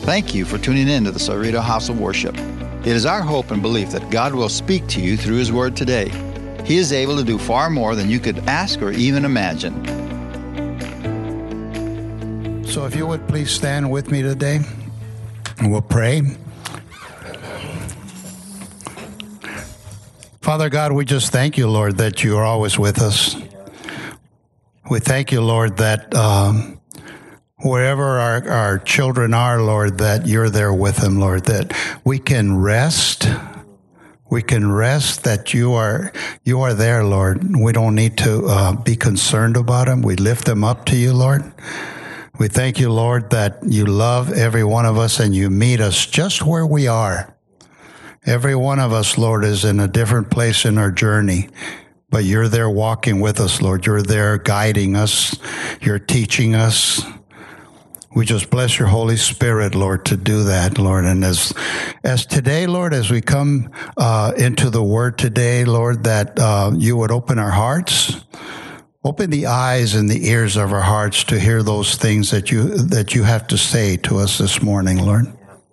Thank you for tuning in to the Cerrito House of Worship. It is our hope and belief that God will speak to you through His Word today. He is able to do far more than you could ask or even imagine. So if you would please stand with me today, and we'll pray. Father God, we just thank you, Lord, that you are always with us. We thank you, Lord, that wherever our children are, Lord, that you're there with them, Lord, that we can rest. We can rest that you are there, Lord. We don't need to be concerned about them. We lift them up to you, Lord. We thank you, Lord, that you love every one of us and you meet us just where we are. Every one of us, Lord, is in a different place in our journey, but you're there walking with us, Lord. You're there guiding us. You're teaching us. We just bless your Holy Spirit, Lord, to do that, Lord. And as today, Lord, as we come into the Word today, Lord, that you would open our hearts, open the eyes and the ears of our hearts to hear those things that you have to say to us this morning, Lord.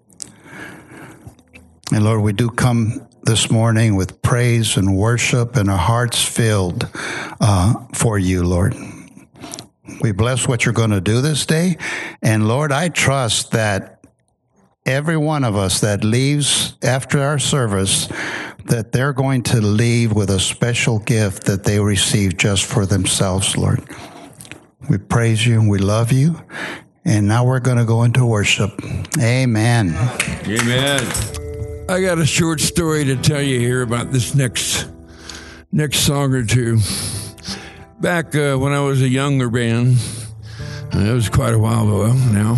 And Lord, we do come this morning with praise and worship and our hearts filled for you, Lord. We bless what you're going to do this day. And Lord, I trust that every one of us that leaves after our service, that they're going to leave with a special gift that they receive just for themselves, Lord. We praise you and we love you. And now we're going to go into worship. Amen. Amen. I got a short story to tell you here about this next song or two. Back when I was a younger man, it was quite a while ago now,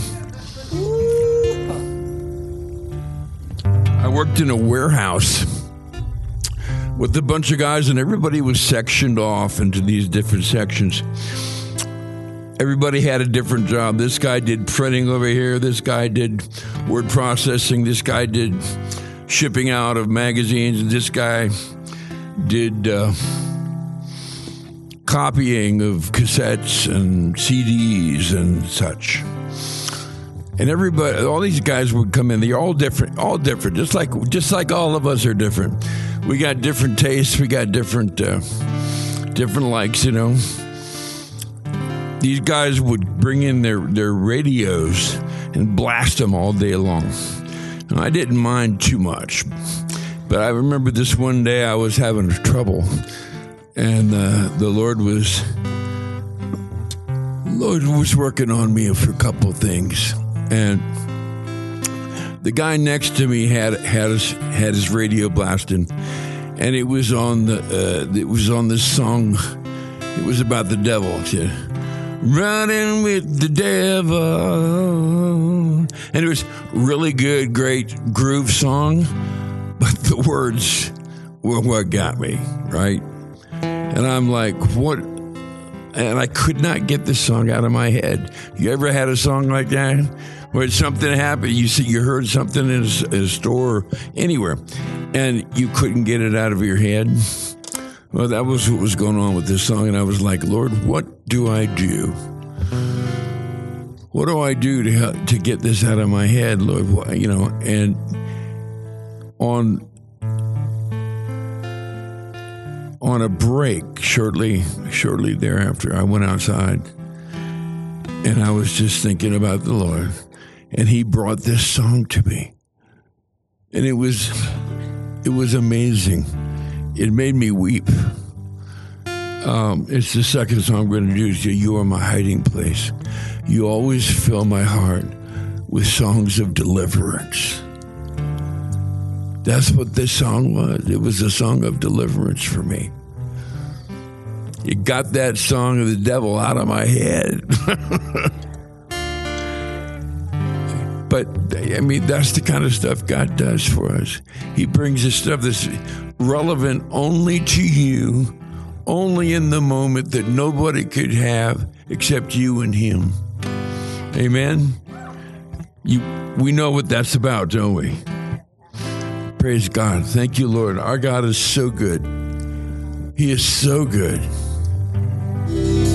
I worked in a warehouse with a bunch of guys, and everybody was sectioned off into these different sections. Everybody had a different job. This guy did printing over here. This guy did word processing. This guy did shipping out of magazines. And this guy did copying of cassettes and CDs and such. And everybody, all these guys would come in. They're all different, just like all of us are different. We got different tastes. We got different likes, you know. These guys would bring in their radios and blast them all day long. And I didn't mind too much. But I remember this one day I was having trouble. And the Lord was working on me for a couple of things. And the guy next to me had his radio blasting, and it was on this song. It was about the devil. It said, "Running with the devil," and it was really good, great groove song, but the words were what got me, right? And I'm like, what? And I could not get this song out of my head. You ever had a song like that where something happened? You heard something in a store or anywhere, and you couldn't get it out of your head? Well, that was what was going on with this song, and I was like, Lord, what do I do? What do I do to get this out of my head, Lord? You know, and on a break, shortly thereafter, I went outside, and I was just thinking about the Lord, and He brought this song to me, and it was amazing. It made me weep. It's the second song I'm going to do. You are my hiding place. You always fill my heart with songs of deliverance. That's what this song was. It was a song of deliverance for me. It got that song of the devil out of my head. But, I mean, that's the kind of stuff God does for us. He brings us stuff that's relevant only to you, only in the moment, that nobody could have except you and Him. Amen? We know what that's about, don't we? Praise God. Thank you, Lord. Our God is so good. He is so good.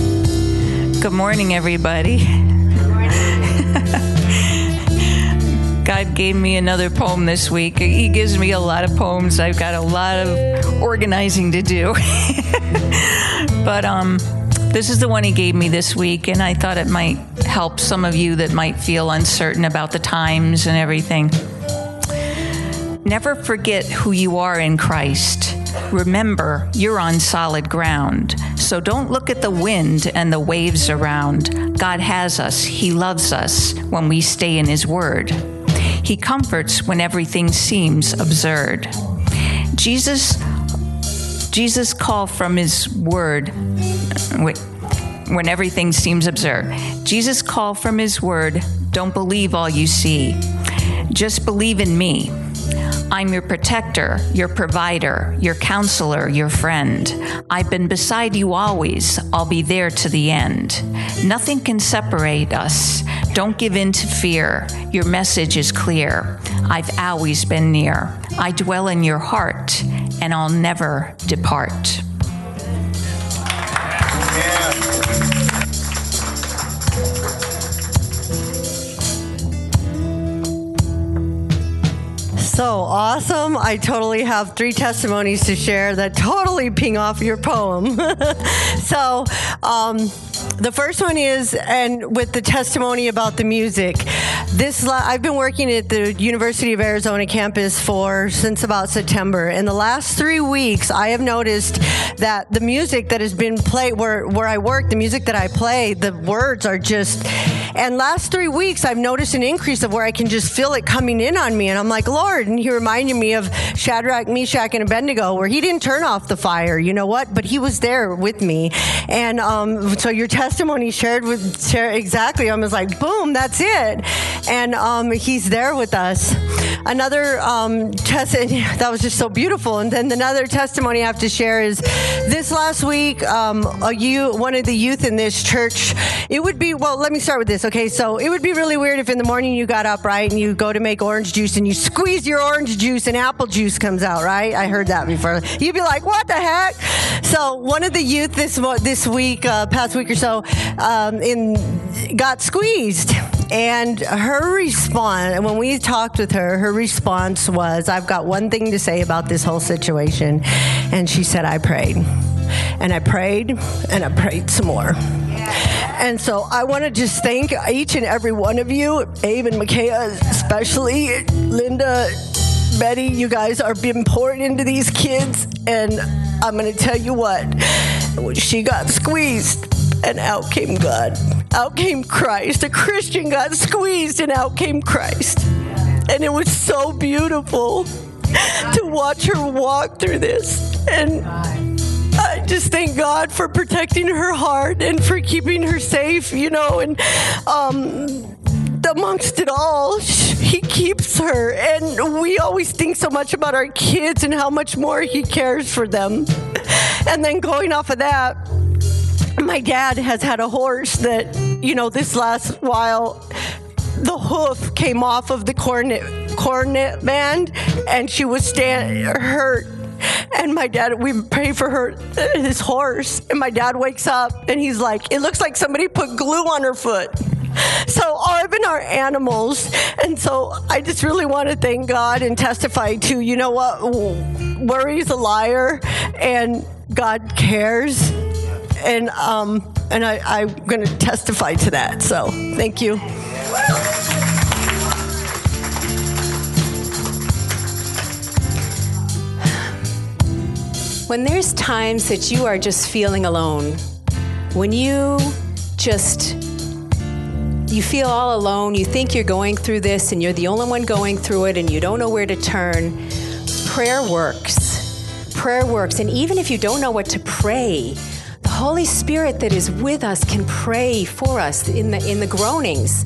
Good morning, everybody. God gave me another poem this week. He gives me a lot of poems. I've got a lot of organizing to do. But this is the one he gave me this week, and I thought it might help some of you that might feel uncertain about the times and everything. Never forget who you are in Christ. Remember, you're on solid ground. So don't look at the wind and the waves around. God has us. He loves us when we stay in His Word. He comforts when everything seems absurd. Jesus called from His Word. When everything seems absurd. Jesus called from His Word, don't believe all you see. Just believe in me. I'm your protector, your provider, your counselor, your friend. I've been beside you always. I'll be there to the end. Nothing can separate us. Don't give in to fear. Your message is clear. I've always been near. I dwell in your heart, and I'll never depart. So awesome. I totally have 3 testimonies to share that totally ping off your poem. So the first one is, and with the testimony about the music, I've been working at the University of Arizona campus since about September. In the last 3 weeks, I have noticed that the music that has been played where I work, the music that I play, the words are just, and last 3 weeks, I've noticed an increase of where I can just feel it coming in on me. And I'm like, Lord, and He reminded me of Shadrach, Meshach, and Abednego, where He didn't turn off the fire, you know what? But He was there with me. And so your testimony shared exactly. I was like, boom, that's it. And He's there with us. Another that was just so beautiful. And then another testimony I have to share is this last week, one of the youth in this church, let me start with this. Okay, so it would be really weird if in the morning you got up, right, and you go to make orange juice and you squeeze your orange juice and apple juice comes out, right? I heard that before. You'd be like, what the heck? So one of the youth this week, past week or so, got squeezed. And her response, when we talked with her response was, I've got one thing to say about this whole situation. And she said, I prayed. And I prayed, and I prayed some more. And so I want to just thank each and every one of you, Abe and Micaiah, especially Linda, Betty, you guys are being poured into these kids. And I'm going to tell you what, when she got squeezed and out came God, out came Christ. A Christian got squeezed and out came Christ. And it was so beautiful to watch her walk through this. And I just thank God for protecting her heart and for keeping her safe, and amongst it all, He keeps her. And we always think so much about our kids and how much more He cares for them. And then going off of that, my dad has had a horse that, this last while, the hoof came off of the cornet band, and she was hurt. And my dad, we pray for his horse, and my dad wakes up and he's like, it looks like somebody put glue on her foot. So even our animals. And so I just really want to thank God and testify to, you know what, worry's a liar and God cares. And I'm going to testify to that. So thank you. When there's times that you are just feeling alone, when you feel all alone, you think you're going through this and you're the only one going through it and you don't know where to turn, prayer works. Prayer works. And even if you don't know what to pray, the Holy Spirit that is with us can pray for us in the groanings.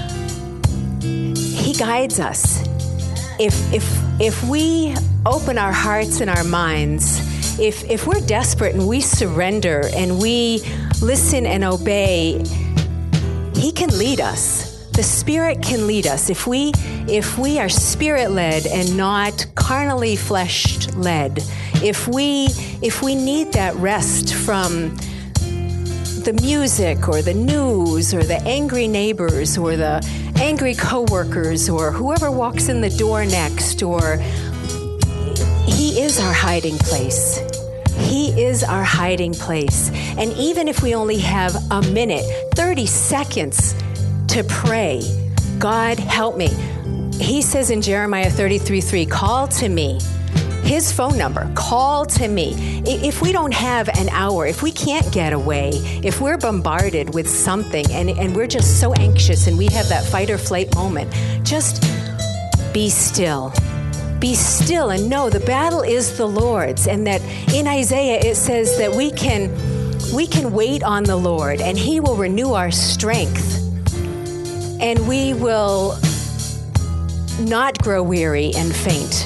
He guides us. If we open our hearts and our minds, if we're desperate and we surrender and we listen and obey, He can lead us. The Spirit can lead us. If we are Spirit-led and not carnally flesh-led, if we need that rest from the music or the news or the angry neighbors or the angry coworkers or whoever walks in the door next, or He is our hiding place. He is our hiding place. And even if we only have a minute, 30 seconds to pray, God, help me. He says in Jeremiah 33:3, call to me. His phone number, call to me. If we don't have an hour, if we can't get away, if we're bombarded with something and we're just so anxious and we have that fight or flight moment, just be still. Be still and know the battle is the Lord's, and that in Isaiah it says that we can wait on the Lord and He will renew our strength, and we will not grow weary and faint.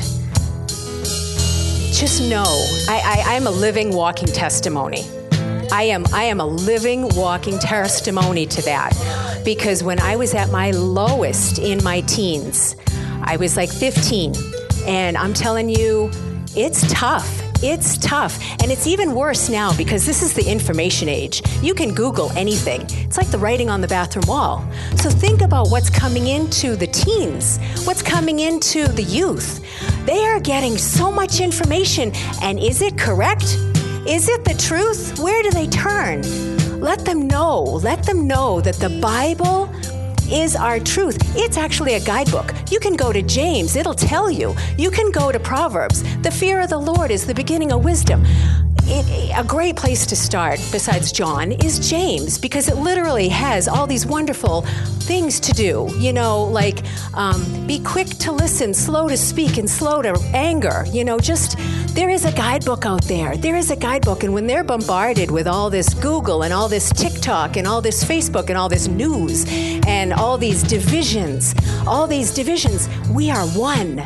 Just know, I'm a living, walking testimony. I am a living, walking testimony to that, because when I was at my lowest in my teens, I was like 15. And I'm telling you, it's tough. It's tough. And it's even worse now because this is the information age. You can Google anything. It's like the writing on the bathroom wall. So think about what's coming into the teens, what's coming into the youth. They are getting so much information. And is it correct? Is it the truth? Where do they turn? Let them know. Let them know that the Bible is our truth. It's actually a guidebook. You can go to James, it'll tell you. You can go to Proverbs. The fear of the Lord is the beginning of wisdom. A great place to start, besides John, is James, because it literally has all these wonderful things to do. You know, like be quick to listen, slow to speak, and slow to anger. You know, just there is a guidebook out there. There is a guidebook. And when they're bombarded with all this Google and all this TikTok and all this Facebook and all this news and all these divisions, we are one.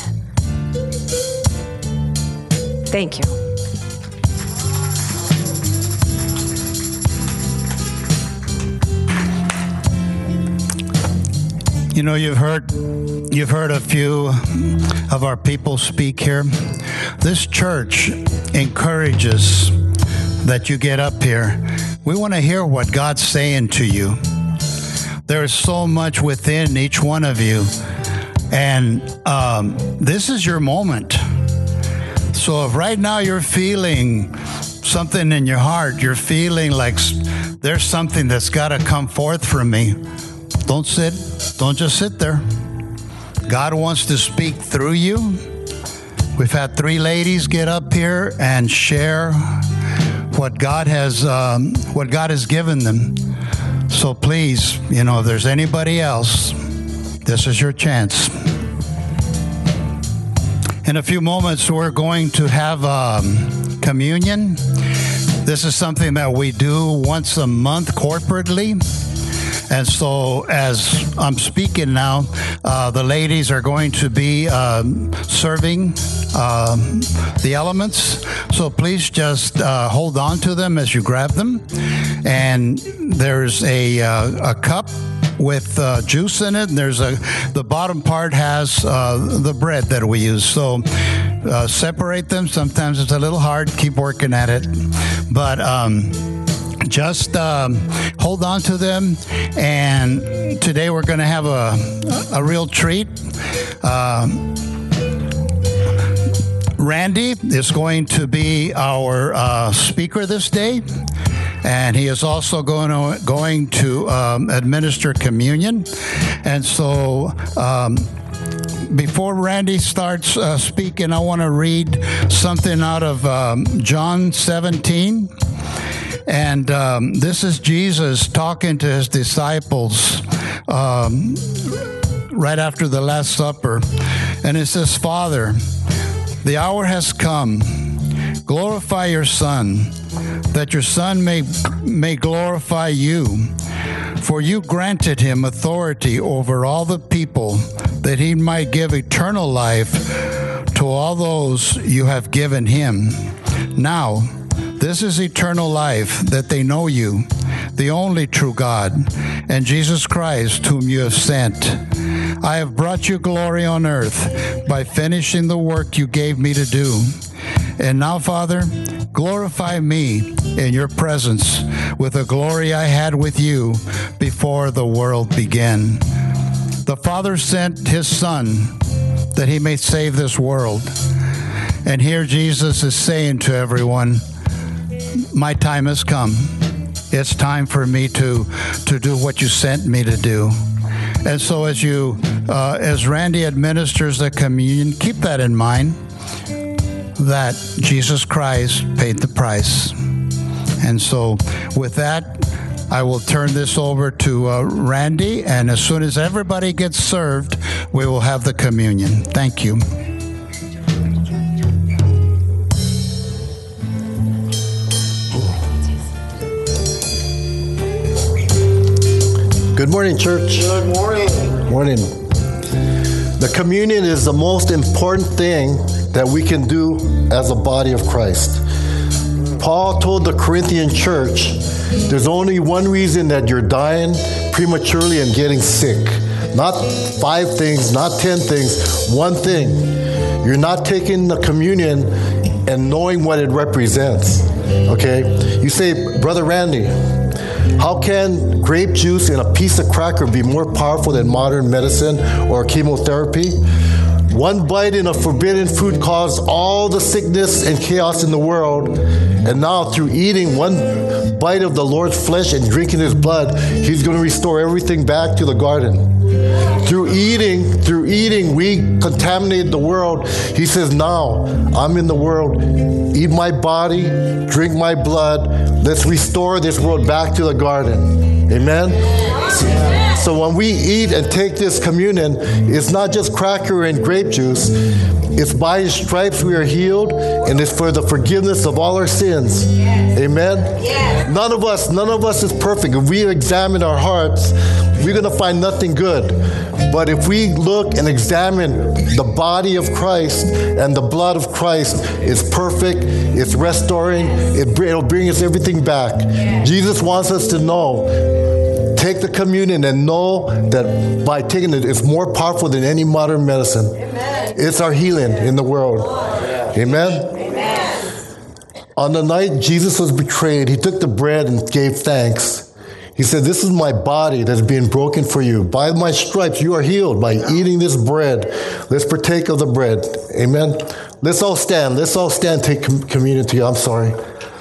Thank you. You know, you've heard a few of our people speak here. This church encourages that you get up here. We want to hear what God's saying to you. There is so much within each one of you, and this is your moment. So if right now you're feeling something in your heart, you're feeling like there's something that's got to come forth from me, don't just sit there. God wants to speak through you. We've had 3 ladies get up here and share what God has given them. So please, you know, if there's anybody else, this is your chance. In a few moments, we're going to have communion. This is something that we do once a month corporately. And so as I'm speaking now, the ladies are going to be serving the elements. So please just hold on to them as you grab them. And there's a cup with juice in it. And there's the bottom part has the bread that we use. So separate them. Sometimes it's a little hard. Keep working at it. But just hold on to them. And today we're going to have a real treat. Randy is going to be our speaker this day. And he is also going to administer communion. And so before Randy starts speaking, I want to read something out of John 17. And this is Jesus talking to his disciples right after the Last Supper. And it says, Father, the hour has come. Glorify your Son, that your Son may glorify you. For you granted him authority over all the people, that he might give eternal life to all those you have given him. Now, this is eternal life, that they know you, the only true God, and Jesus Christ, whom you have sent. I have brought you glory on earth by finishing the work you gave me to do. And now, Father, glorify me in your presence with the glory I had with you before the world began. The Father sent his Son that he may save this world. And here Jesus is saying to everyone, my time has come. It's time for me to do what you sent me to do. And so as Randy administers the communion, keep that in mind, that Jesus Christ paid the price. And so with that, I will turn this over to Randy, and as soon as everybody gets served, we will have the communion. Thank you. Good morning, church. Good morning. Morning. The communion is the most important thing that we can do as a body of Christ. Paul told the Corinthian church, there's only one reason that you're dying prematurely and getting sick. Not 5 things, not 10 things, one thing. You're not taking the communion and knowing what it represents. Okay? You say, Brother Randy, how can grape juice and a piece of cracker be more powerful than modern medicine or chemotherapy? One bite in a forbidden food caused all the sickness and chaos in the world. And now through eating one bite of the Lord's flesh and drinking his blood, he's going to restore everything back to the garden. Through eating, we contaminated the world. He says, now I'm in the world. Eat my body, drink my blood. Let's restore this world back to the garden. Amen? So when we eat and take this communion, it's not just cracker and grape juice. It's by his stripes we are healed, and it's for the forgiveness of all our sins. Amen? None of us is perfect. If we examine our hearts, we're going to find nothing good. But if we look and examine the body of Christ and the blood of Christ, it's perfect, it's restoring, it'll bring us everything back. Jesus wants us to know, take the communion and know that by taking it, it's more powerful than any modern medicine. Amen. It's our healing in the world. Amen? On the night Jesus was betrayed, he took the bread and gave thanks. He said, this is my body that's being broken for you. By my stripes, you are healed by eating this bread. Let's partake of the bread. Amen. Let's all stand. Let's all stand, take communion together. I'm sorry.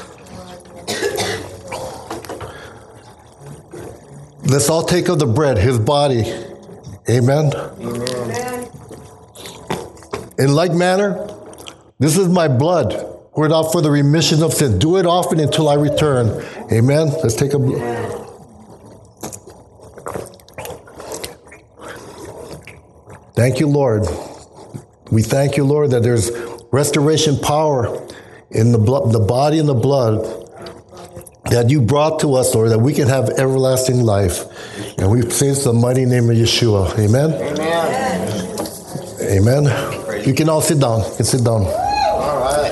Let's all take of the bread, his body. Amen. Amen. In like manner, this is my blood poured out for the remission of sin. Do it often until I return. Amen. Let's take a... Thank you, Lord. We thank you, Lord, that there's restoration power in the blood, the body and the blood that you brought to us, Lord, that we can have everlasting life. And we say it's the mighty name of Yeshua. Amen? Amen. Amen. You can all sit down. You can sit down. All right.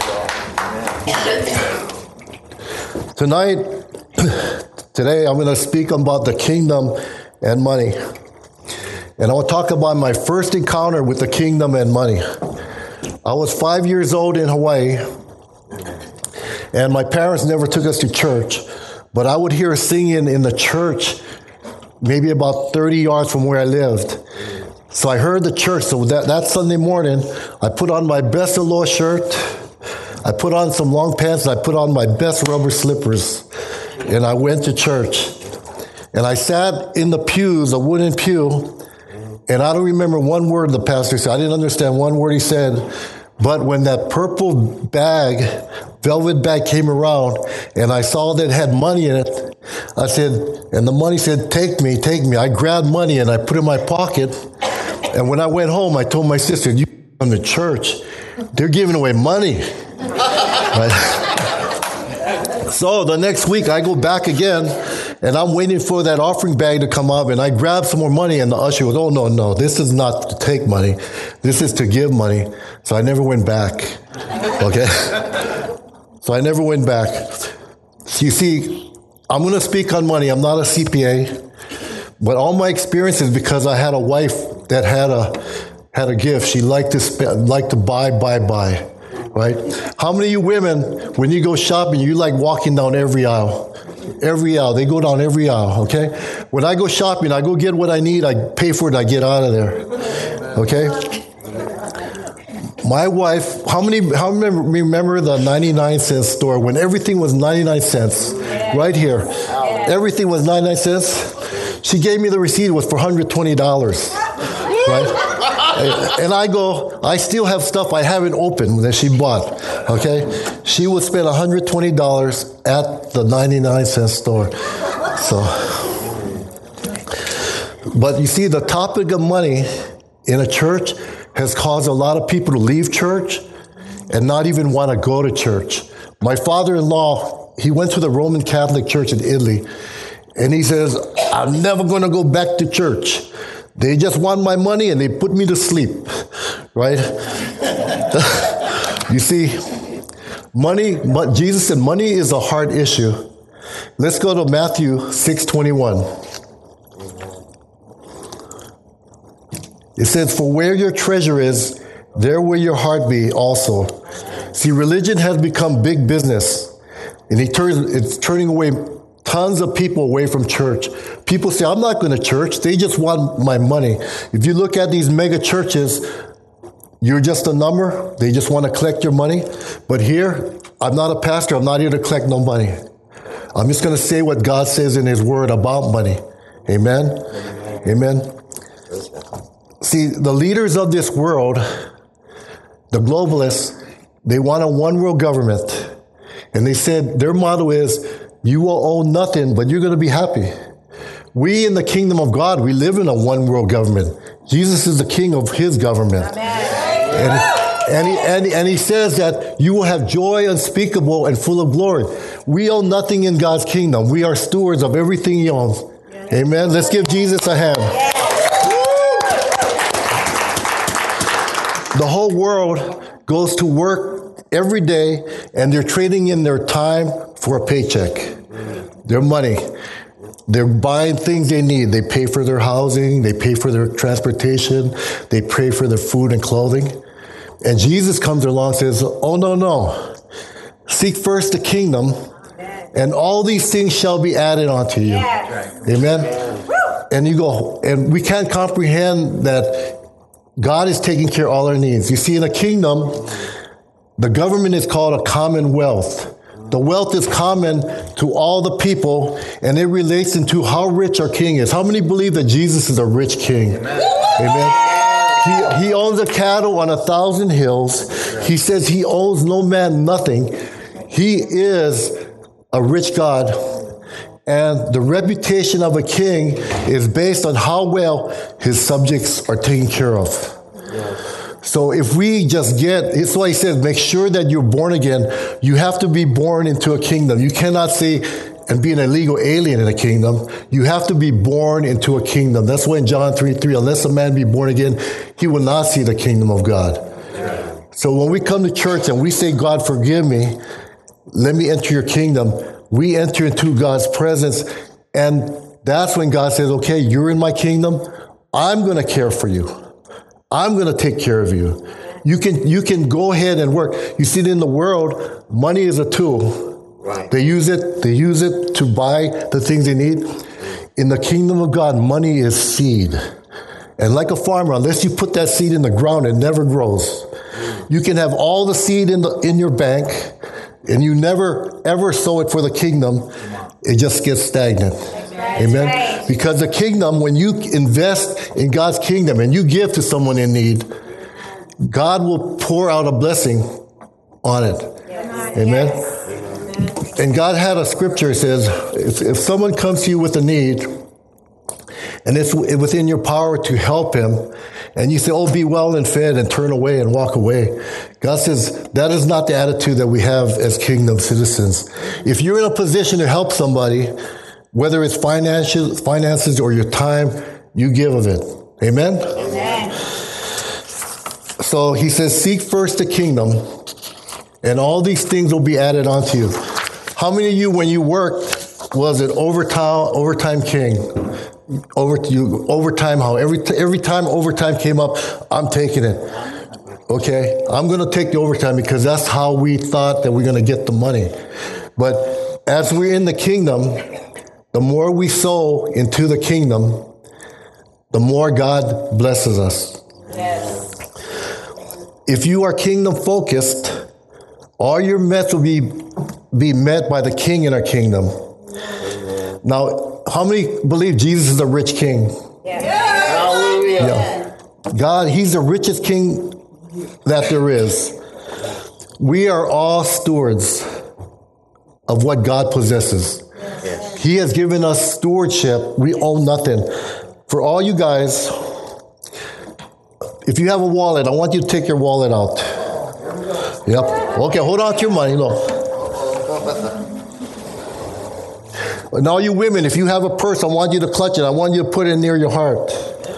Today, I'm going to speak about the kingdom and money. And I want to talk about my first encounter with the kingdom and money. I was 5 years old in Hawaii, and my parents never took us to church, but I would hear singing in the church maybe about 30 yards from where I lived. So I heard the church. So that Sunday morning, I put on my best Aloha shirt, I put on some long pants, and I put on my best rubber slippers, and I went to church. And I sat in the pews, a wooden pew, and I don't remember one word the pastor said. I didn't understand one word he said. But when that purple bag, velvet bag came around, and I saw that it had money in it, I said, and the money said, take me, take me. I grabbed money and I put it in my pocket. And when I went home, I told my sister, you come to church, they're giving away money. Right? So the next week I go back again, and I'm waiting for that offering bag to come up, and I grab some more money, and the usher goes, oh, no, this is not to take money. This is to give money. So I never went back. Okay? So I never went back. So you see, I'm going to speak on money. I'm not a CPA, but all my experience is because I had a wife that had a gift. She liked to buy. right? How many of you women, when you go shopping, you like walking down every aisle? Every aisle. They go down every aisle, okay? When I go shopping, I go get what I need, I pay for it, I get out of there, okay? My wife, how many remember the 99-cent store when everything was 99 cents? Right here. Everything was 99 cents. She gave me the receipt, it was for $120, right? And I still have stuff I haven't opened that she bought, okay? She would spend $120 at the 99-cent store. So, but you see, the topic of money in a church has caused a lot of people to leave church and not even want to go to church. My father-in-law, he went to the Roman Catholic Church in Italy, and he says, I'm never going to go back to church. They just want my money and they put me to sleep, right? You see, money, Jesus said money is a hard issue. Let's go to Matthew 6:21. It says, for where your treasure is, there will your heart be also. See, religion has become big business, and it's turning away tons of people away from church. People say, I'm not going to church. They just want my money. If you look at these mega churches, you're just a number. They just want to collect your money. But here, I'm not a pastor. I'm not here to collect no money. I'm just going to say what God says in his word about money. Amen? Amen. See, the leaders of this world, the globalists, they want a one world government. And they said their motto is, you will own nothing, but you're going to be happy. We in the kingdom of God, we live in a one world government. Jesus is the king of his government. And he says that you will have joy unspeakable and full of glory. We own nothing in God's kingdom. We are stewards of everything he owns. Amen. Let's give Jesus a hand. The whole world goes to work every day, and they're trading in their time for a paycheck. Their money. They're buying things they need. They pay for their housing. They pay for their transportation. They pay for their food and clothing. And Jesus comes along and says, oh, no. Seek first the kingdom, and all these things shall be added onto you. Amen? And you go, and we can't comprehend that God is taking care of all our needs. You see, in a kingdom, the government is called a commonwealth. The wealth is common to all the people, and it relates into how rich our king is. How many believe that Jesus is a rich king? Amen. He owns a cattle on 1,000 hills. He says he owes no man nothing. He is a rich God. And the reputation of a king is based on how well his subjects are taken care of. So if we just it's why he says, make sure that you're born again. You have to be born into a kingdom. You cannot say and be an illegal alien in a kingdom. You have to be born into a kingdom. That's why in John 3:3, unless a man be born again, he will not see the kingdom of God. So when we come to church and we say, God, forgive me, let me enter your kingdom, we enter into God's presence. And that's when God says, okay, you're in my kingdom. I'm going to care for you. I'm going to take care of you. You can go ahead and work. You see, in the world, money is a tool. Right. They use it to buy the things they need. In the kingdom of God, money is seed. And like a farmer, unless you put that seed in the ground, it never grows. You can have all the seed in your bank, and you never ever sow it for the kingdom. It just gets stagnant. Amen. Right. Because the kingdom, when you invest in God's kingdom and you give to someone in need, God will pour out a blessing on it. Yes. Amen. Yes. And God had a scripture that says, if someone comes to you with a need, and it's within your power to help him, and you say, oh, be well and fed, and turn away and walk away, God says that is not the attitude that we have as kingdom citizens. If you're in a position to help somebody, whether it's finances or your time, you give of it. Amen? Amen. So he says, seek first the kingdom, and all these things will be added onto you. How many of you, when you worked, was it overtime king? Overtime, how every time overtime came up, I'm taking it. Okay, I'm going to take the overtime because that's how we thought that we're going to get the money. But as we're in the kingdom, the more we sow into the kingdom, the more God blesses us. Yes. If you are kingdom focused, all your mets will be met by the king in our kingdom. Now, how many believe Jesus is a rich king? Hallelujah. Yeah. God, he's the richest king that there is. We are all stewards of what God possesses. He has given us stewardship. We own nothing. For all you guys, if you have a wallet, I want you to take your wallet out. Yep. Okay, hold on to your money. Look. And all you women, if you have a purse, I want you to clutch it. I want you to put it near your heart.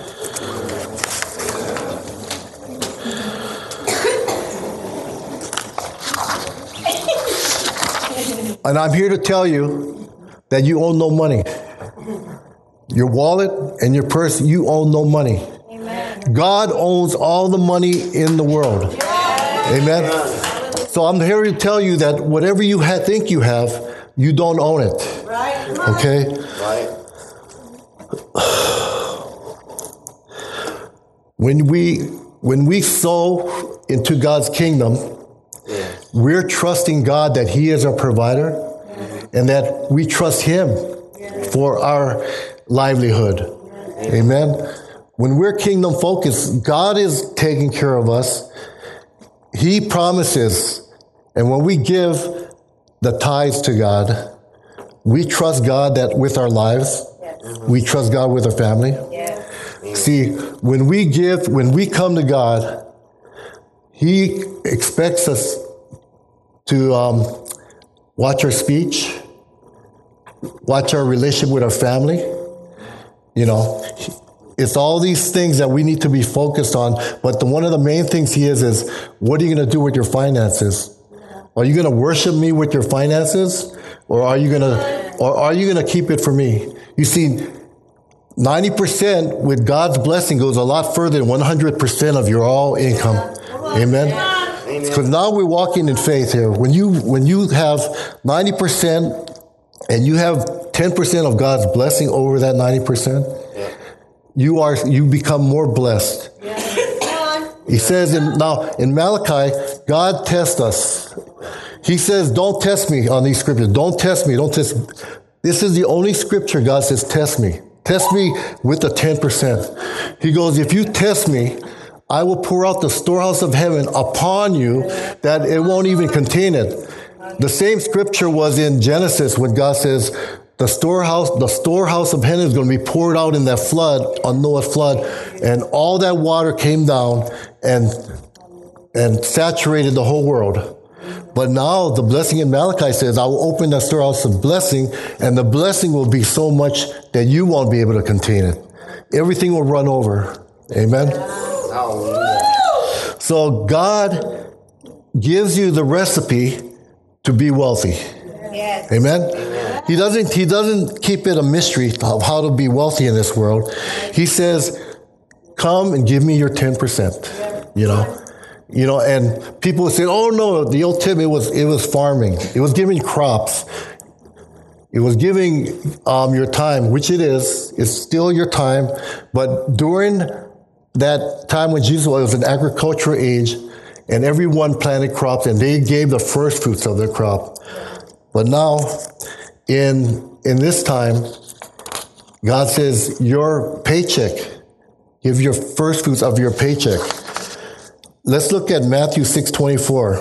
And I'm here to tell you that you own no money. Your wallet and your purse, you own no money. Amen. God owns all the money in the world. Amen. So I'm here to tell you that whatever you think you have, you don't own it. Okay? Right. When we sow into God's kingdom, we're trusting God that He is our provider and that we trust Him for our livelihood. Amen. When we're kingdom focused, God is taking care of us. He promises. And when we give the tithes to God, we trust God that with our lives, we trust God with our family. See, when we come to God, He expects us to watch our speech, watch our relationship with our family. You know, it's all these things that we need to be focused on. But one of the main things He is what are you going to do with your finances? Are you going to worship me with your finances, or are you going to keep it for me? You see, 90% with God's blessing goes a lot further than 100% of your all income. Amen. Because now we're walking in faith here. When you have 90% and you have 10% of God's blessing over that 90%, you become more blessed. He says in Malachi, God tests us. He says, don't test me on these scriptures. Don't test me. Don't test. This is the only scripture God says, test me. Test me with the 10%. He goes, if you test me, I will pour out the storehouse of heaven upon you that it won't even contain it. The same scripture was in Genesis when God says the storehouse of heaven is going to be poured out in that flood, on Noah's flood, and all that water came down and saturated the whole world. But now the blessing in Malachi says, I will open the storehouse of blessing, and the blessing will be so much that you won't be able to contain it. Everything will run over. Amen. So God gives you the recipe to be wealthy. Yes. Amen. He doesn't keep it a mystery of how to be wealthy in this world. He says, come and give me your 10%. You know, and people say, oh no, the old tip, it was farming. It was giving crops. It was giving your time, which it is. It's still your time. But during that time when Jesus was an agricultural age, and everyone planted crops, and they gave the first fruits of their crop. But now, in this time, God says, your paycheck, give your first fruits of your paycheck. Let's look at Matthew 6:24.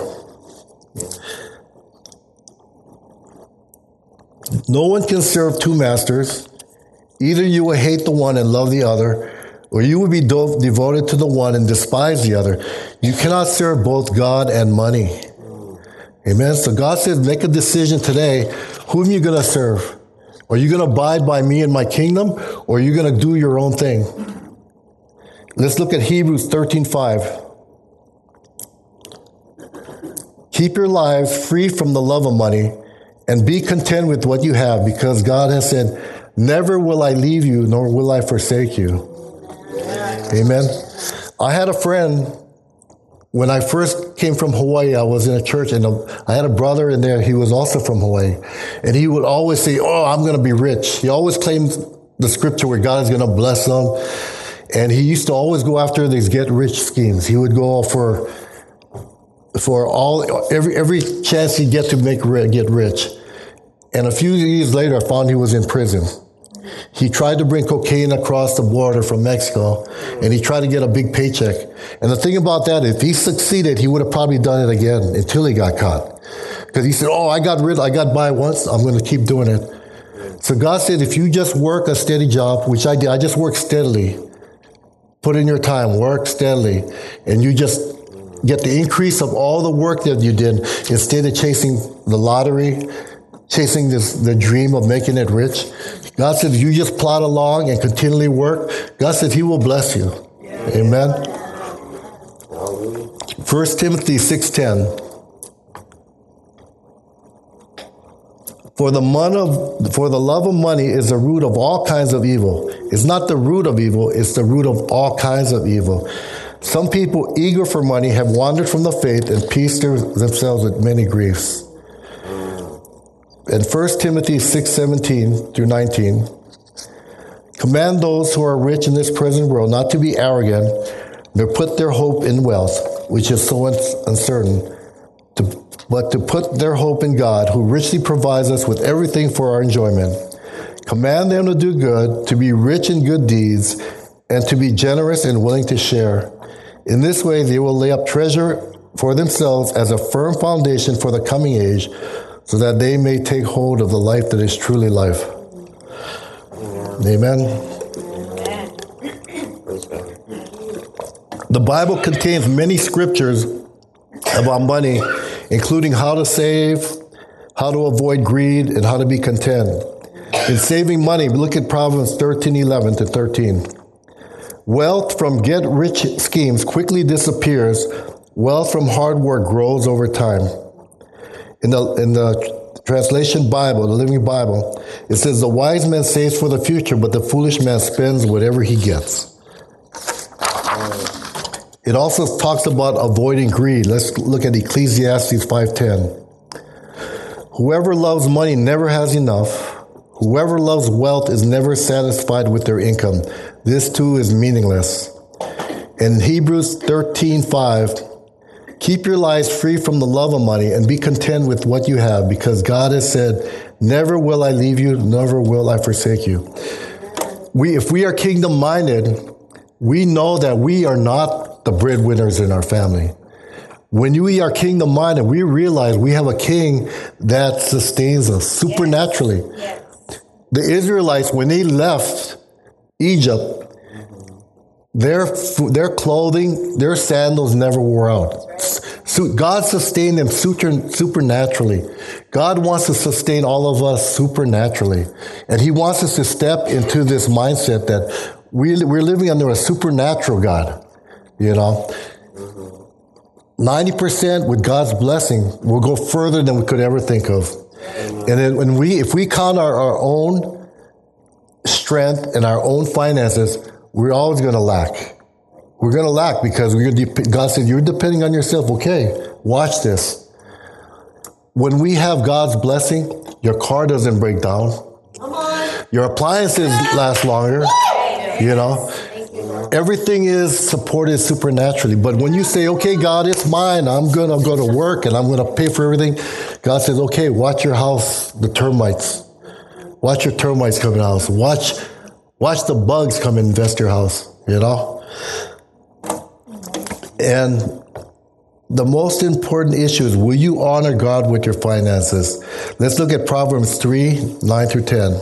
No one can serve two masters. Either you will hate the one and love the other, or you will be devoted to the one and despise the other. You cannot serve both God and money. Amen. So God says, make a decision today. Whom are you going to serve? Are you going to abide by me and my kingdom, or are you going to do your own thing? Let's look at Hebrews 13:5. Keep your lives free from the love of money and be content with what you have, because God has said, never will I leave you, nor will I forsake you. Amen. I had a friend when I first came from Hawaii, I was in a church, and I had a brother in there. He was also from Hawaii. And he would always say, oh, I'm going to be rich. He always claimed the scripture where God is going to bless them. And he used to always go after these get-rich schemes. He would go for every chance he'd get to get rich. And a few years later, I found he was in prison. He tried to bring cocaine across the border from Mexico, and he tried to get a big paycheck. And the thing about that, if he succeeded, he would have probably done it again until he got caught. Because he said, oh, I got by once, I'm going to keep doing it. So God said, if you just work a steady job, which I did, I just worked steadily. Put in your time, work steadily, and you just get the increase of all the work that you did instead of chasing the lottery, chasing the dream of making it rich. God said, if you just plod along and continually work, God said he will bless you. Yeah. Amen. 1 Timothy 6:10. For the love of money is the root of all kinds of evil. It's not the root of evil, it's the root of all kinds of evil. Some people eager for money have wandered from the faith and pieced themselves with many griefs. In 1 Timothy 6:17 through 19, command those who are rich in this present world not to be arrogant, nor put their hope in wealth, which is so uncertain, but to put their hope in God, who richly provides us with everything for our enjoyment. Command them to do good, to be rich in good deeds, and to be generous and willing to share. In this way, they will lay up treasure for themselves as a firm foundation for the coming age, so that they may take hold of the life that is truly life. Amen. The Bible contains many scriptures about money, including how to save, how to avoid greed, and how to be content. In saving money, look at Proverbs 13:11 to 13. Wealth from get-rich schemes quickly disappears. Wealth from hard work grows over time. In the translation Bible, the Living Bible, it says, the wise man saves for the future, but the foolish man spends whatever he gets. It also talks about avoiding greed. Let's look at Ecclesiastes 5:10. Whoever loves money never has enough. Whoever loves wealth is never satisfied with their income. This too is meaningless. In Hebrews 13:5, keep your lives free from the love of money and be content with what you have, because God has said, never will I leave you, never will I forsake you. If we are kingdom-minded, we know that we are not the breadwinners in our family. When we are kingdom-minded, we realize we have a king that sustains us supernaturally. Yes. The Israelites, when they left Egypt, their clothing, their sandals never wore out. So God sustained them supernaturally. God wants to sustain all of us supernaturally. And he wants us to step into this mindset that we're living under a supernatural God. You know, 90% with God's blessing will go further than we could ever think of. And then if we count our own strength and our own finances, we're always going to lack. We're going to lack because God said, you're depending on yourself. Okay, watch this. When we have God's blessing, your car doesn't break down. Your appliances last longer. You know, everything is supported supernaturally. But when you say, okay, God, it's mine. I'm going to go to work and I'm going to pay for everything. God says, okay, watch your house, the termites. Watch your termites come in the house. Watch the bugs come and infest your house, you know? And the most important issue is, will you honor God with your finances? Let's look at Proverbs 3:9 through 10.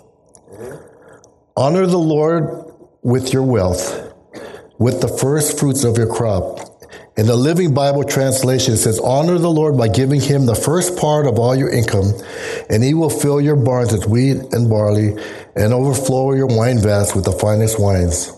Honor the Lord with your wealth, with the first fruits of your crop. In the Living Bible translation, it says, honor the Lord by giving him the first part of all your income, and he will fill your barns with wheat and barley and overflow your wine vats with the finest wines.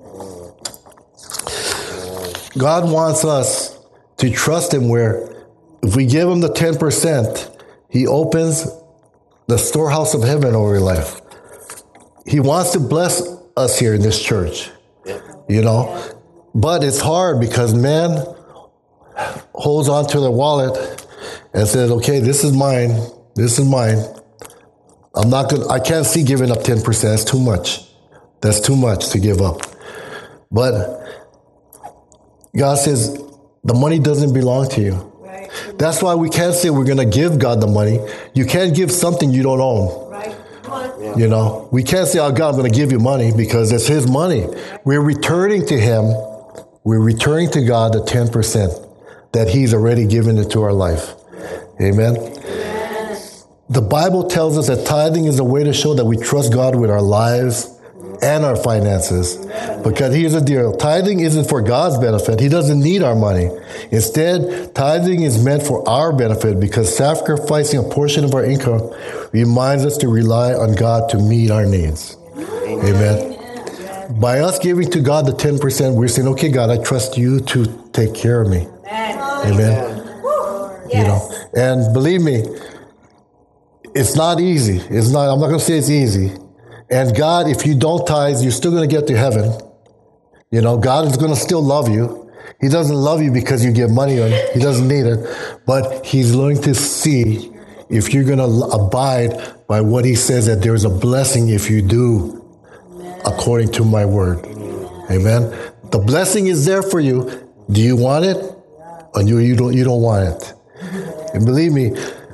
God wants us to trust him where if we give him the 10%, he opens the storehouse of heaven over your life. He wants to bless us here in this church, you know. But it's hard because, man, holds on to their wallet and says, okay, this is mine. This is mine. I can't see giving up 10%. That's too much. That's too much to give up. But God says, the money doesn't belong to you. Right. That's why we can't say we're going to give God the money. You can't give something you don't own. Right. You know, we can't say, oh, God, I'm going to give you money because it's His money. We're returning to Him. We're returning to God the 10% that He's already given into our life. Amen. Yes. The Bible tells us that tithing is a way to show that we trust God with our lives and our finances. Because here's the deal. Tithing isn't for God's benefit. He doesn't need our money. Instead, tithing is meant for our benefit because sacrificing a portion of our income reminds us to rely on God to meet our needs. Amen. By us giving to God the 10%, we're saying, okay, God, I trust you to take care of me. Amen. You know, and believe me, it's not easy. I'm not going to say it's easy. And God, if you don't tithe, you're still going to get to heaven. You know, God is going to still love you. He doesn't love you because you give money on it. He doesn't need it. But He's looking to see if you're going to abide by what He says, that there's a blessing if you do according to my word. Amen. The blessing is there for you. Do you want it? Or you don't want it? And believe me,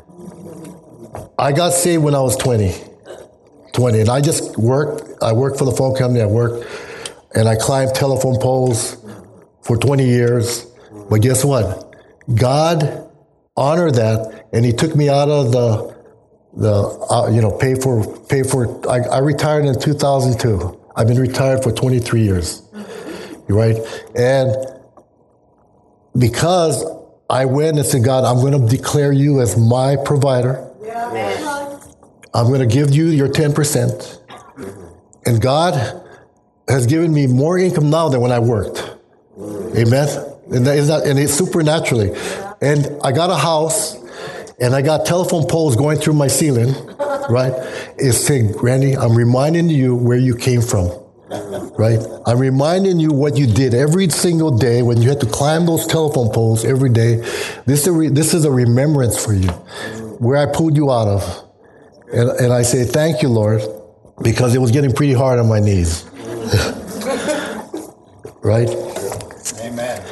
I got saved when I was 20. And I just worked. I worked for the phone company. And I climbed telephone poles for 20 years. But guess what? God honored that, and He took me out of pay for. I retired in 2002. I've been retired for 23 years. Right? And because I went and said, God, I'm going to declare you as my provider. I'm going to give you your 10%. And God has given me more income now than when I worked. Amen? And it's supernaturally. And I got a house, and I got telephone poles going through my ceiling, right? It's saying, Randy, I'm reminding you where you came from, right? I'm reminding you what you did every single day when you had to climb those telephone poles every day. This is a remembrance for you, where I pulled you out of. And I say, thank you, Lord, because it was getting pretty hard on my knees. Right? Amen.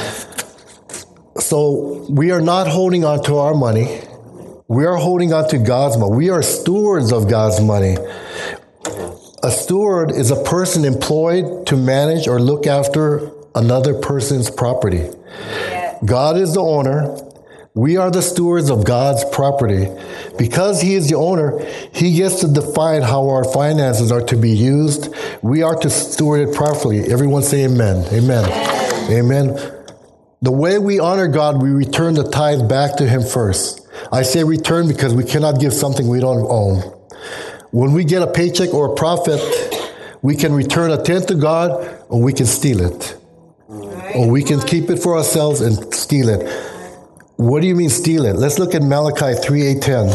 So we are not holding on to our money. We are holding on to God's money. We are stewards of God's money. A steward is a person employed to manage or look after another person's property. God is the owner. We are the stewards of God's property. Because He is the owner, He gets to define how our finances are to be used. We are to steward it properly. Everyone say amen. Amen. Amen. The way we honor God, we return the tithe back to Him first. I say return because we cannot give something we don't own. When we get a paycheck or a profit, we can return a tenth to God, or we can steal it. Or we can keep it for ourselves and steal it. What do you mean steal it? Let's look at Malachi 3:8-10.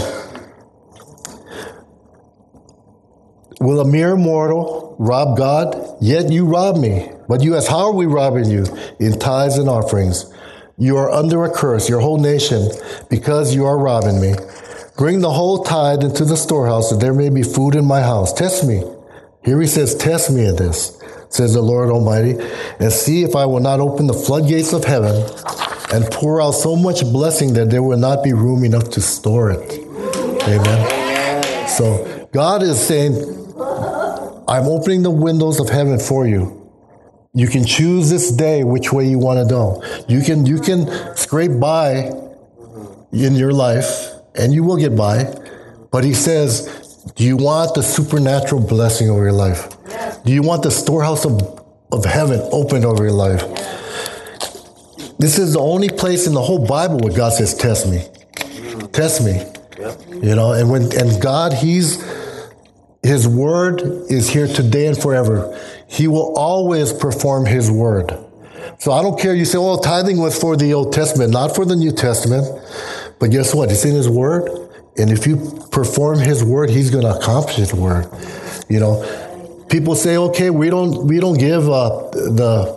Will a mere mortal rob God? Yet you rob me. But you ask, how are we robbing you? In tithes and offerings. You are under a curse, your whole nation, because you are robbing me. Bring the whole tithe into the storehouse, that there may be food in my house. Test me. Here He says, test me in this, says the Lord Almighty, and see if I will not open the floodgates of heaven and pour out so much blessing that there will not be room enough to store it. Amen. So God is saying, I'm opening the windows of heaven for you. You can choose this day which way you want to go. You can scrape by in your life, and you will get by. But He says, do you want the supernatural blessing over your life? Do you want the storehouse of heaven open over your life? This is the only place in the whole Bible where God says, test me. Test me. You know, and God, His word is here today and forever. He will always perform His word. So I don't care. You say, well, tithing was for the Old Testament, not for the New Testament. But guess what? It's in His word. And if you perform His word, He's going to accomplish His word. You know, people say, okay, we don't give the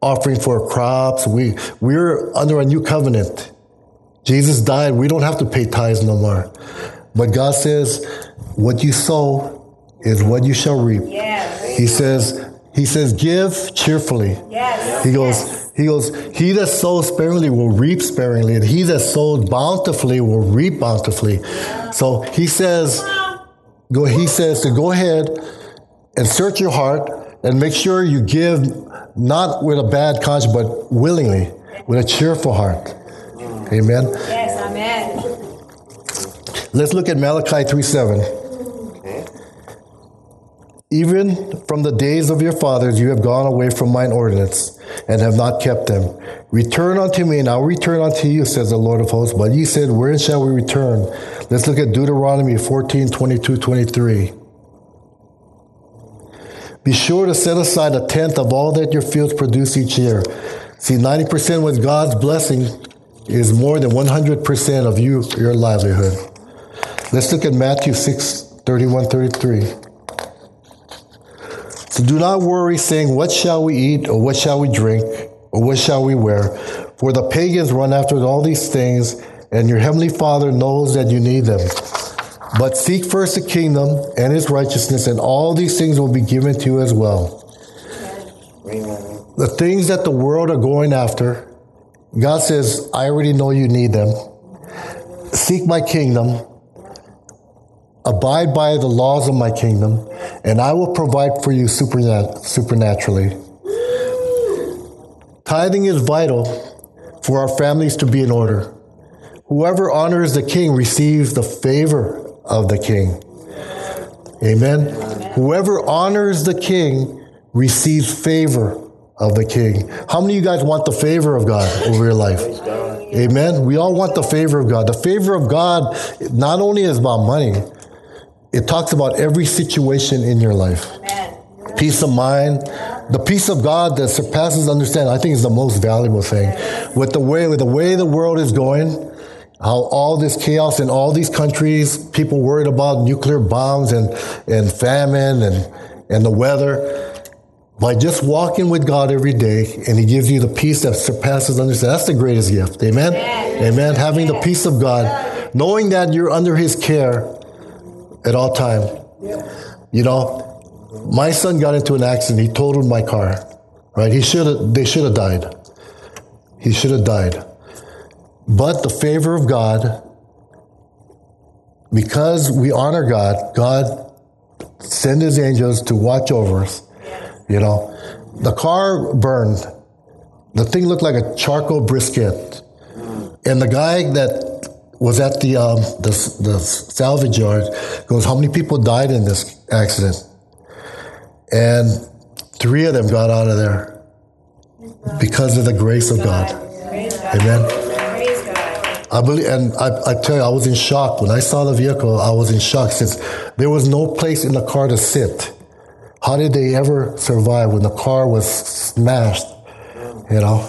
offering for crops. We're under a new covenant. Jesus died. We don't have to pay tithes no more. But God says, what you sow is what you shall reap. Yes. He says, give cheerfully. Yes. He goes, he that sows sparingly will reap sparingly, and he that sows bountifully will reap bountifully. So he says to go ahead and search your heart and make sure you give not with a bad conscience, but willingly, with a cheerful heart. Amen. Yes, amen. Let's look at Malachi 3:7. Even from the days of your fathers, you have gone away from mine ordinance and have not kept them. Return unto me, and I will return unto you, says the Lord of hosts. But ye said, wherein shall we return? Let's look at Deuteronomy 14:22-23. Be sure to set aside 1/10 of all that your fields produce each year. See, 90% with God's blessing is more than 100% of your livelihood. Let's look at Matthew 6:31-33. So do not worry, saying, what shall we eat, or what shall we drink, or what shall we wear? For the pagans run after all these things, and your heavenly Father knows that you need them. But seek first the kingdom and his righteousness, and all these things will be given to you as well. The things that the world are going after, God says, I already know you need them. Seek my kingdom. Abide by the laws of my kingdom, and I will provide for you supernaturally. Tithing is vital for our families to be in order. Whoever honors the king receives the favor of the king. Amen. Whoever honors the king receives favor of the king. How many of you guys want the favor of God over your life? Amen. We all want the favor of God. The favor of God not only is about money, it talks about every situation in your life. Amen. Peace of mind. The peace of God that surpasses understanding, I think, is the most valuable thing. With the way the world is going, how all this chaos in all these countries, people worried about nuclear bombs and famine and the weather. By just walking with God every day, and he gives you the peace that surpasses understanding. That's the greatest gift. Amen? Amen. Having the peace of God, knowing that you're under his care at all time. You know, my son got into an accident. He totaled my car. Right? They should have died. He should have died. But the favor of God, because we honor God, God sent his angels to watch over us. You know, the car burned. The thing looked like a charcoal brisket. And the guy that was at the salvage yard goes, how many people died in this accident? And 3 of them got out of there because of the grace of God. Amen. I believe, and I tell you, I was in shock. When I saw the vehicle, I was in shock since there was no place in the car to sit. How did they ever survive when the car was smashed? You know?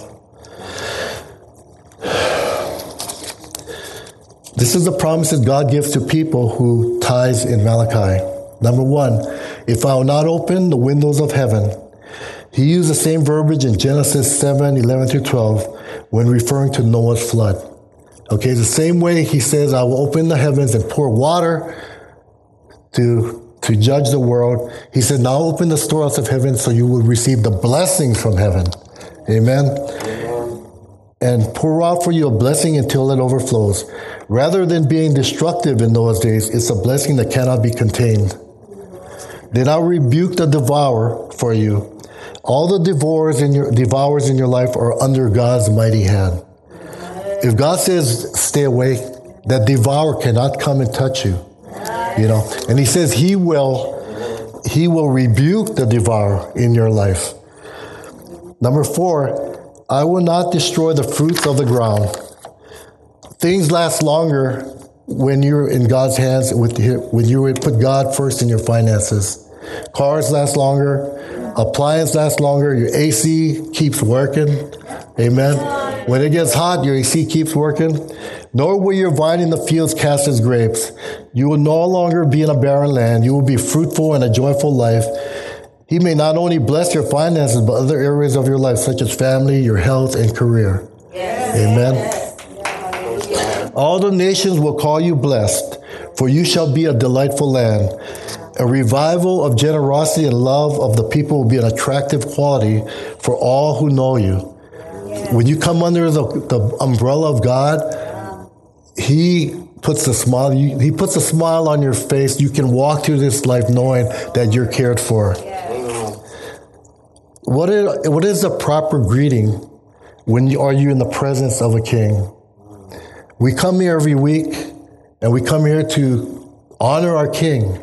This is the promise that God gives to people who tithe in Malachi. Number 1, if I will not open the windows of heaven. He used the same verbiage in Genesis 7:11-12 when referring to Noah's flood. Okay, the same way he says, I will open the heavens and pour water to judge the world. He said, now open the storehouse of heaven so you will receive the blessings from heaven. Amen. And pour out for you a blessing until it overflows. Rather than being destructive in those days, it's a blessing that cannot be contained. Then I'll rebuke the devourer for you. All the devourers in your life are under God's mighty hand. If God says, stay away, that devourer cannot come and touch you. You know, and he says he will rebuke the devourer in your life. Number 4, I will not destroy the fruits of the ground. Things last longer when you're in God's hands, when you put God first in your finances. Cars last longer, appliances last longer, your AC keeps working. Amen. When it gets hot, your AC keeps working. Nor will your vine in the fields cast its grapes. You will no longer be in a barren land. You will be fruitful and a joyful life. He may not only bless your finances, but other areas of your life, such as family, your health, and career. Yes. Amen. Yes. All the nations will call you blessed, for you shall be a delightful land. A revival of generosity and love of the people will be an attractive quality for all who know you. When you come under the umbrella of God, He puts a smile. He puts a smile on your face. You can walk through this life knowing that you're cared for. What is the proper greeting when you are in the presence of a king? We come here every week, and we come here to honor our king.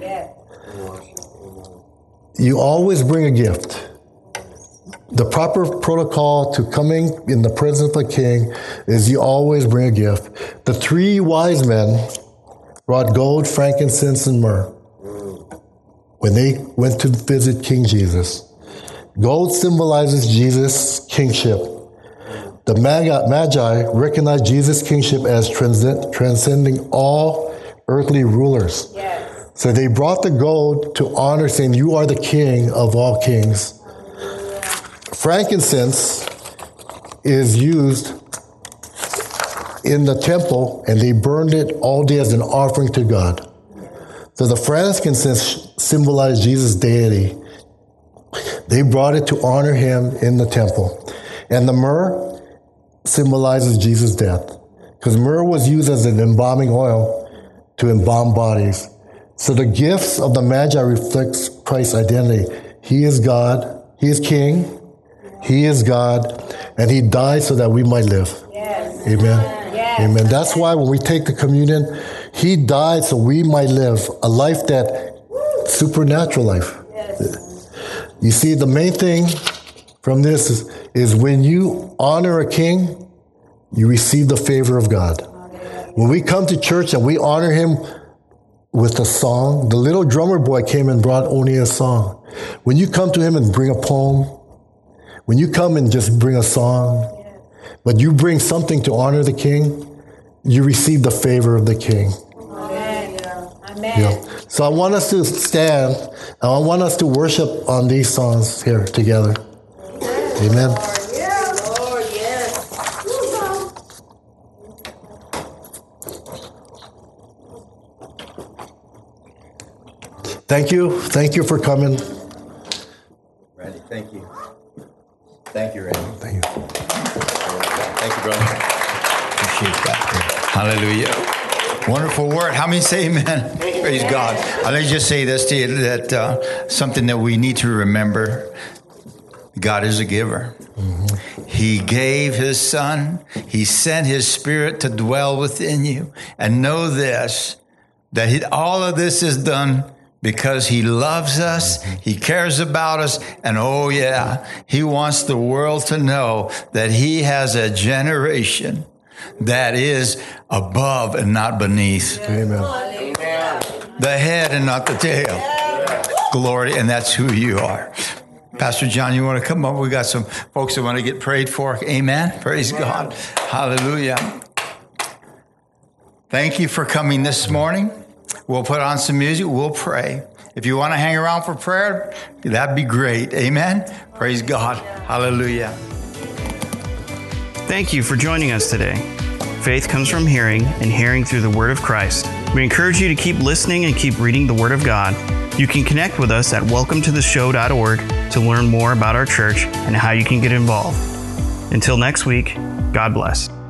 You always bring a gift. The proper protocol to coming in the presence of a king is you always bring a gift. The 3 wise men brought gold, frankincense, and myrrh when they went to visit King Jesus. Gold symbolizes Jesus' kingship. The Magi recognized Jesus' kingship as transcending all earthly rulers. Yes. So they brought the gold to honor, saying, you are the king of all kings. Frankincense is used in the temple, and they burned it all day as an offering to God. So the frankincense symbolized Jesus' deity. They brought it to honor him in the temple. And the myrrh symbolizes Jesus' death, because myrrh was used as an embalming oil to embalm bodies. So the gifts of the Magi reflects Christ's identity. He is God. He is King. He is God. And he died so that we might live. Yes. Amen. Yes. Amen. That's why when we take the communion, he died so we might live a life supernatural life. Yes. You see, the main thing from this is when you honor a king, you receive the favor of God. When we come to church and we honor him with a song, the little drummer boy came and brought only a song. When you come to him and bring a poem, when you come and just bring a song, but you bring something to honor the king, you receive the favor of the king. Amen. Amen. Yeah. So I want us to stand, and I want us to worship on these songs here together. Amen. Thank you. Thank you for coming. Randy, thank you. Thank you, Randy. Thank you. Thank you, brother. Appreciate that. Hallelujah. Wonderful word. How many say amen? Praise God. Let me just say this to you, that something that we need to remember. God is a giver. Mm-hmm. He gave his son. He sent his spirit to dwell within you. And know this, that all of this is done because he loves us, he cares about us, and oh yeah, he wants the world to know that he has a generation that is above and not beneath. Amen. The head and not the tail. Glory, and that's who you are. Pastor John, you want to come up? We got some folks that want to get prayed for. Amen. Praise God. Hallelujah. Thank you for coming this morning. We'll put on some music. We'll pray. If you want to hang around for prayer, that'd be great. Amen. Praise God. Hallelujah. Thank you for joining us today. Faith comes from hearing, and hearing through the Word of Christ. We encourage you to keep listening and keep reading the Word of God. You can connect with us at welcometotheshow.org to learn more about our church and how you can get involved. Until next week, God bless.